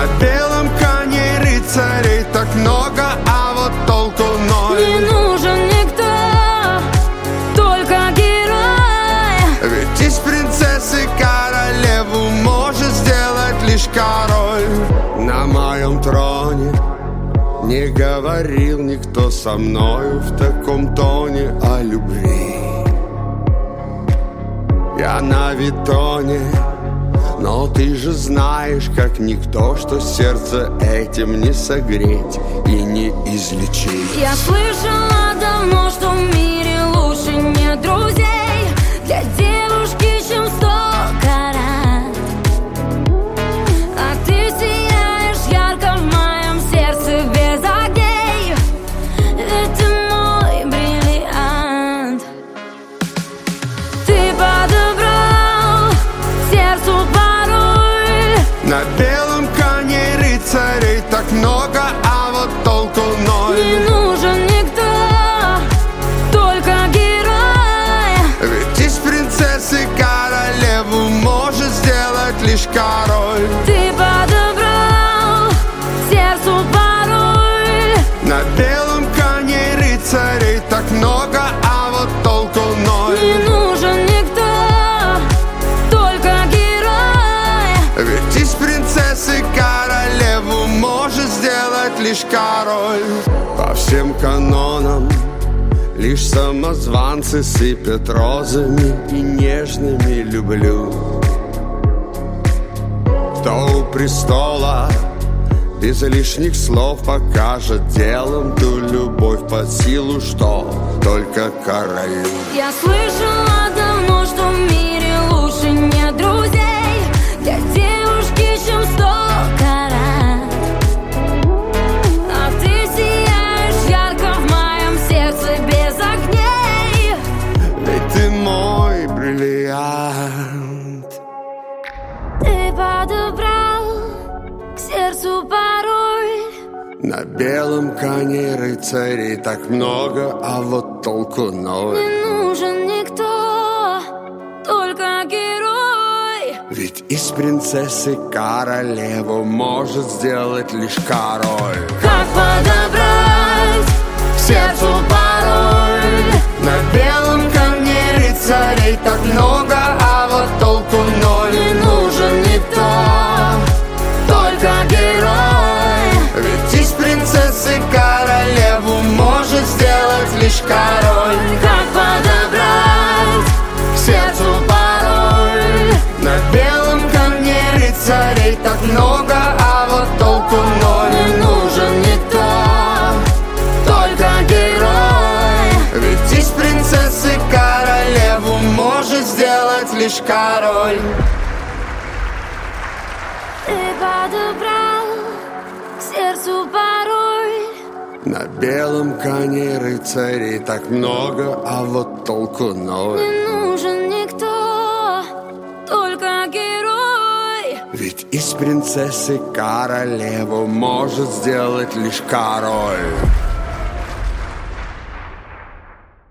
На белом коне рыцарей так много, а вот толку ноль. Не нужен никто, только герой. Ведь из принцессы королеву может сделать лишь король. На моем троне не говорил никто со мною в таком тоне о любви. Я на Витоне, но ты же знаешь, как никто, что сердце этим не согреть и не излечить. Я слышала давно, что в мире лучше нет друзей для девушки, чем 100 карат. А ты сияешь ярко в моем сердце без огней, ведь ты мой бриллиант. Ты подобрал сердцу пароль. На белом коне рыцарей так много, а вот толку ноль. Не нужен никто, только герой. Ведь из принцессы королеву может сделать лишь король. Ты подобрал сердцу пароль. На белом коне рыцарей так много, а вот толку ноль. Не нужен никто, только герой. Ведь из принцессы королеву может сделать лишь король. По всем канонам лишь самозванцы сыпят розами и нежными люблю. Кто у престола без лишних слов покажет делом ту любовь под силу, что только королю. Я слышала давно, что в мире лучше нет друзей для девушки, чем 100 карат. А ты сияешь ярко в моем сердце без огней, Ведь ты мой бриллиант. ты подобрал к сердцу пароль. На белом коне рыцарей так много, а вот толку ноль. Не нужен никто, только герой. Ведь из принцессы королеву может сделать лишь король. Как подобрать к сердцу пароль? На белом коне рыцарей так много, а вот толку ноль. Не нужен никто, только герой. Ведь из принцессы королеву может сделать лишь король. Как подобрать К сердцу пароль. На белом коне рыцарей так много, а вот толку ноль. не нужен никто, только герой. Ведь из принцессы королеву может сделать лишь король. Ты подобрал к сердцу пароль. На белом коне рыцарей так много, а вот толку ноль. Не нужен никто, только герой. Ведь из принцессы королеву может сделать лишь король.